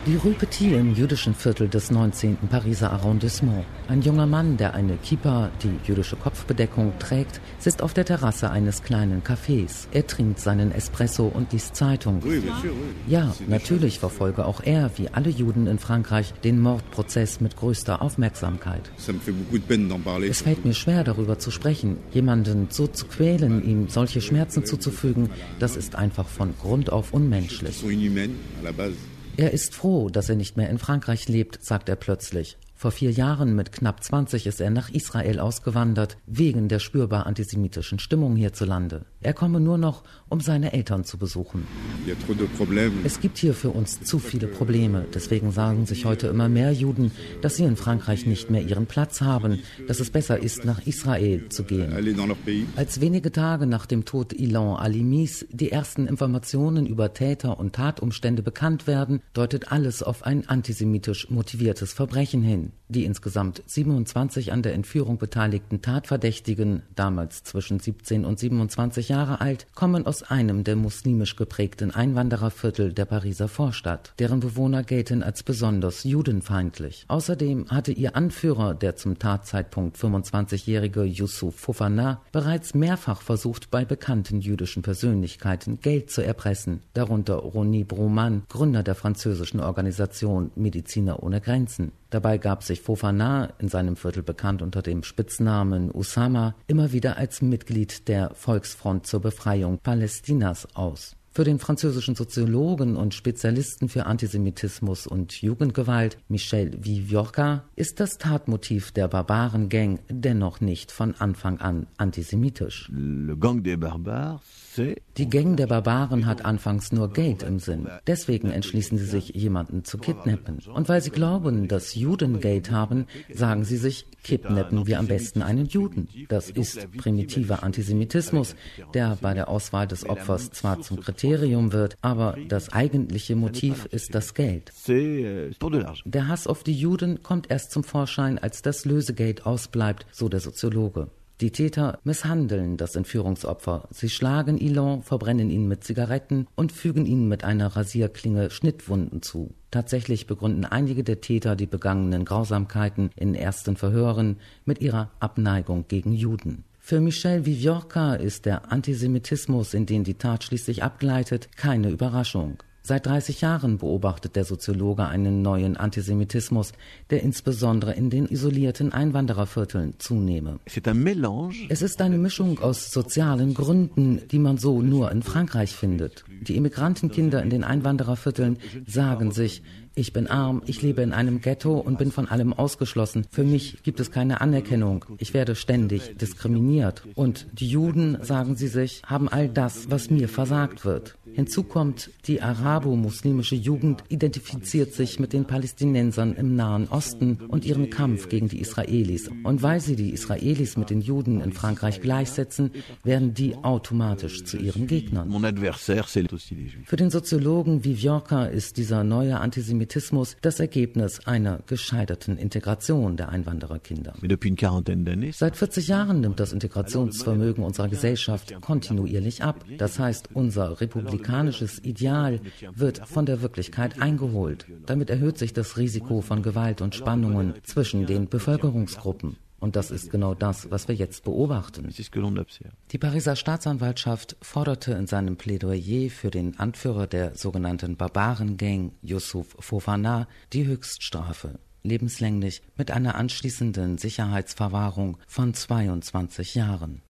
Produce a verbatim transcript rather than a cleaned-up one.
Die Rue Petit im jüdischen Viertel des neunzehnten Pariser Arrondissement. Ein junger Mann, der eine Kippa, die jüdische Kopfbedeckung, trägt, sitzt auf der Terrasse eines kleinen Cafés. Er trinkt seinen Espresso und liest Zeitung. Ja, natürlich verfolge auch er, wie alle Juden in Frankreich, den Mordprozess mit größter Aufmerksamkeit. Es fällt mir schwer, darüber zu sprechen. Jemanden so zu quälen, ihm solche Schmerzen zuzufügen, das ist einfach von Grund auf unmenschlich. Er ist froh, dass er nicht mehr in Frankreich lebt, sagt er plötzlich. Vor vier Jahren mit knapp zwanzig ist er nach Israel ausgewandert, wegen der spürbar antisemitischen Stimmung hierzulande. Er komme nur noch, um seine Eltern zu besuchen. Es gibt hier für uns zu viele Probleme. Deswegen sagen sich heute immer mehr Juden, dass sie in Frankreich nicht mehr ihren Platz haben, dass es besser ist, nach Israel zu gehen. Als wenige Tage nach dem Tod Ilan Halimis die ersten Informationen über Täter und Tatumstände bekannt werden, deutet alles auf ein antisemitisch motiviertes Verbrechen hin. Die insgesamt siebenundzwanzig an der Entführung beteiligten Tatverdächtigen, damals zwischen siebzehn und siebenundzwanzig Jahre alt, kommen aus einem der muslimisch geprägten Einwandererviertel der Pariser Vorstadt. Deren Bewohner gelten als besonders judenfeindlich. Außerdem hatte ihr Anführer, der zum Tatzeitpunkt fünfundzwanzigjährige Youssouf Fofana, bereits mehrfach versucht, bei bekannten jüdischen Persönlichkeiten Geld zu erpressen, darunter Roni Broman, Gründer der französischen Organisation Mediziner ohne Grenzen. Dabei gab sich Fofana, in seinem Viertel bekannt unter dem Spitznamen Usama, immer wieder als Mitglied der Volksfront zur Befreiung Palästinas aus. Für den französischen Soziologen und Spezialisten für Antisemitismus und Jugendgewalt Michel Viviorca ist das Tatmotiv der Barbaren-Gang dennoch nicht von Anfang an antisemitisch. Die Gang der Barbaren hat anfangs nur Geld im Sinn. Deswegen entschließen sie sich, jemanden zu kidnappen. Und weil sie glauben, dass Juden Geld haben, sagen sie sich, kidnappen wir am besten einen Juden. Das ist primitiver Antisemitismus, der bei der Auswahl des Opfers zwar zum Kriterium wird, aber das eigentliche Motiv ist das Geld. Der Hass auf die Juden kommt erst zum Vorschein, als das Lösegeld ausbleibt, so der Soziologe. Die Täter misshandeln das Entführungsopfer. Sie schlagen Ilan, verbrennen ihn mit Zigaretten und fügen ihm mit einer Rasierklinge Schnittwunden zu. Tatsächlich begründen einige der Täter die begangenen Grausamkeiten in ersten Verhören mit ihrer Abneigung gegen Juden. Für Michel Viviorca ist der Antisemitismus, in den die Tat schließlich abgleitet, keine Überraschung. Seit dreißig Jahren beobachtet der Soziologe einen neuen Antisemitismus, der insbesondere in den isolierten Einwanderervierteln zunehme. Es ist eine Mischung aus sozialen Gründen, die man so nur in Frankreich findet. Die Immigrantenkinder in den Einwanderervierteln sagen sich, ich bin arm, ich lebe in einem Ghetto und bin von allem ausgeschlossen. Für mich gibt es keine Anerkennung. Ich werde ständig diskriminiert. Und die Juden, sagen sie sich, haben all das, was mir versagt wird. Hinzu kommt, die arabo-muslimische Jugend identifiziert sich mit den Palästinensern im Nahen Osten und ihrem Kampf gegen die Israelis. Und weil sie die Israelis mit den Juden in Frankreich gleichsetzen, werden die automatisch zu ihren Gegnern. Für den Soziologen Viviorca ist dieser neue Antisemitismus das Ergebnis einer gescheiterten Integration der Einwandererkinder. Seit vierzig Jahren nimmt das Integrationsvermögen unserer Gesellschaft kontinuierlich ab. Das heißt, unser republikanisches Ideal wird von der Wirklichkeit eingeholt. Damit erhöht sich das Risiko von Gewalt und Spannungen zwischen den Bevölkerungsgruppen. Und das ist genau das, was wir jetzt beobachten. Die Pariser Staatsanwaltschaft forderte in seinem Plädoyer für den Anführer der sogenannten Barbaren-Gang, Youssouf Fofana, die Höchststrafe, lebenslänglich mit einer anschließenden Sicherheitsverwahrung von zweiundzwanzig Jahren.